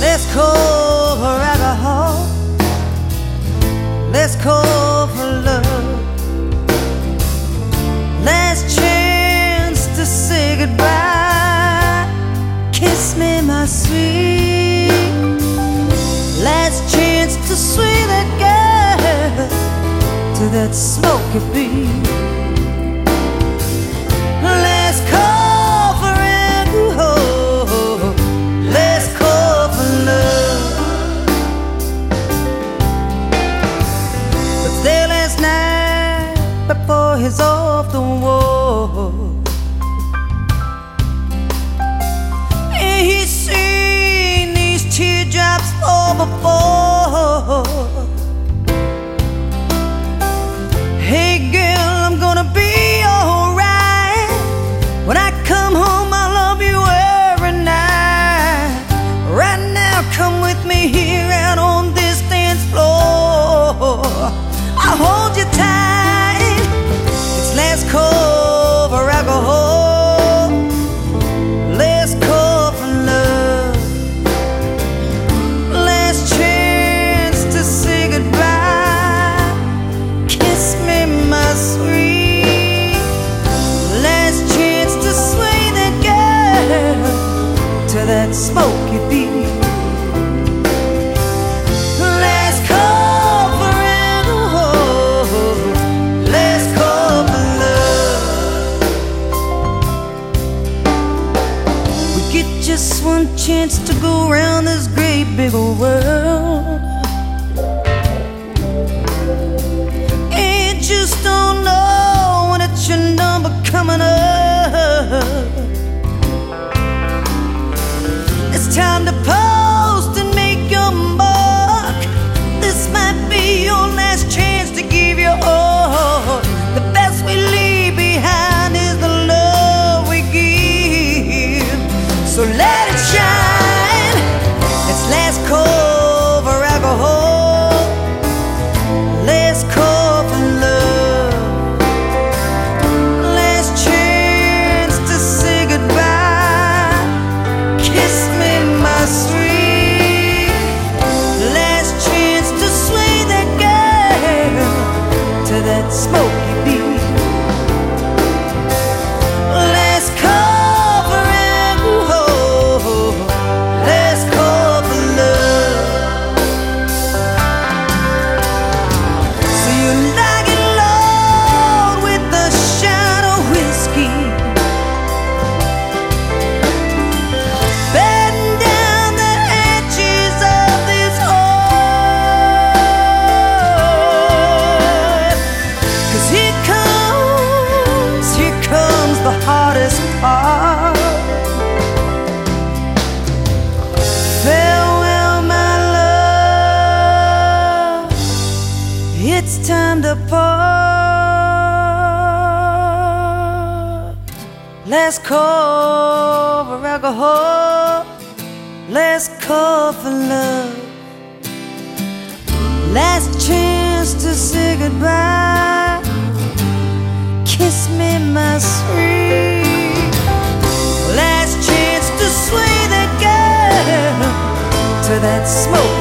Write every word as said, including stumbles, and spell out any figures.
Let's call for alcohol. Let's call for love. Last chance to say goodbye. Kiss me, my sweet. Last chance to swing that girl to that smoky beat. Let's call for alcohol. Let's call for love. But there last night before he's off the wall, and he's seen these teardrops fall before. Hey girl, I'm gonna be alright. When I come home, I'll love you every night. Right now, come with me here out on this dance floor. I'll hold you tight. It's last call for alcohol. Last call for love. Last chance to say goodbye. Kiss me, my sweet. Last chance to sway that girl to that smoky beat. Let's call for alcohol. Let's call for love. We get just one chance to go round this great big old world, and just don't know when it's your number coming up. It's time to post and make your mark. This might be your last chance to give your all. The best we leave behind is the love we give. So let it shine. It's last call for alcohol. Let's call for love. Last chance to say goodbye. Kiss me, my sweet. Last chance to sway that girl to that smoky beat. Let's call for alcohol. Let's call for love. So you like it loud with a shot of whiskey, batten down the edges of this heart. 'Cause here comes, here comes the hardest part. Farewell, my love. It's time to part. Let's call for alcohol. Let's call for love. Last chance to say goodbye. Kiss me, my sweet. Last chance to sway that girl to that smoke